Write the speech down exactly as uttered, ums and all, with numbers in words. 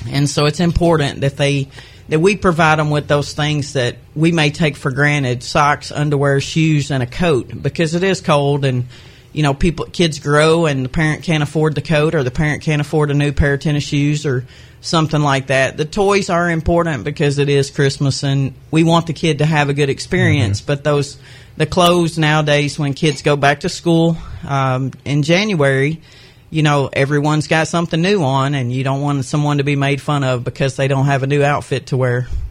And so it's important that they that we provide them with those things that we may take for granted: socks, underwear, shoes, and a coat, because it is cold, and you know, people kids grow and the parent can't afford the coat, or the parent can't afford a new pair of tennis shoes or something like that. The toys are important because it is Christmas and we want the kid to have a good experience. Mm-hmm. But those the clothes nowadays, when kids go back to school um, in January, you know, everyone's got something new on, and you don't want someone to be made fun of because they don't have a new outfit to wear.